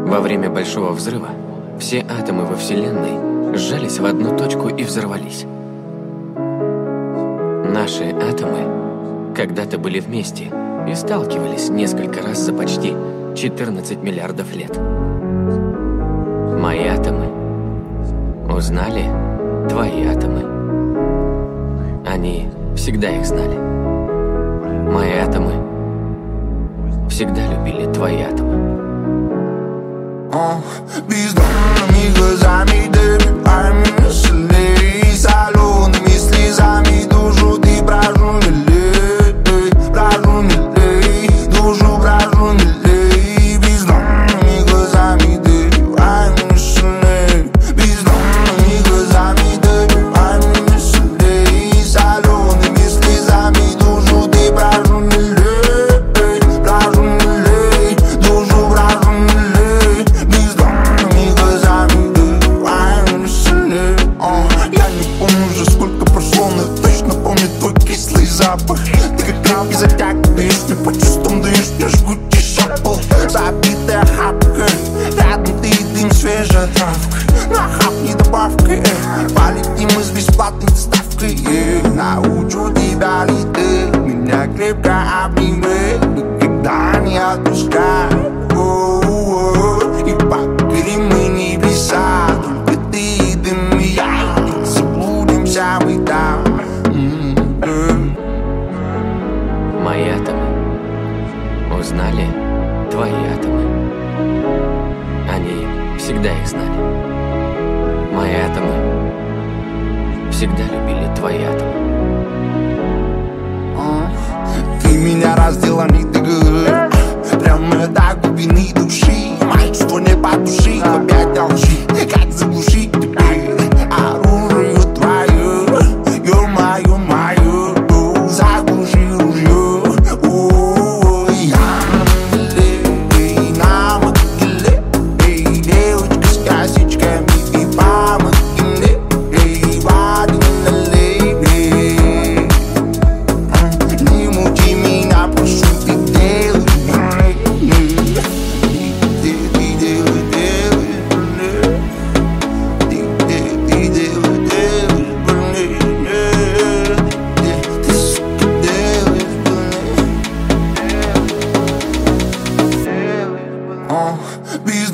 Во время Большого взрыва все атомы во Вселенной сжались в одну точку и взорвались. Наши атомы когда-то были вместе и сталкивались несколько раз за почти 14 миллиардов лет. Мои атомы узнали твои атомы. Они всегда их знали. Мои атомы всегда любили твои атомы. Бездонными глазами добиваем мыслей, солеными слезами душу ты прожунили, душу прожунили. Бездонными глазами добиваем мыслей, бездонными глазами добиваем мыслей, солеными слезами душу ты прожунили, душу прожунили. Я не помню уже сколько прошло, но точно помню твой кислый запах. Ты как крепкий затягиваешь мне по чувствам, даешь мне жгучий шапл. Забитая хапка, рядом ты и дым свежая травка. Нахапни добавкой, полетим мы с бесплатной доставкой. Научу тебя лететь, меня крепко обними, никогда не отпускай. И покорим мы небеса, только ты и дым и я, и заблудимся мы там. Мои атомы узнали твои атомы. Они всегда их знали. Мои атомы всегда любили твои атомы. Ты меня раздела нитыгы, прямо до глубины души. Мои чувства не по души, опять лжи, как заглушить теперь оружие твое, ё-моё, заглуши ружье. На могиле девочка с косичками, и помоги мне, воды налей. Не мучи меня, прошу, ты делай. Без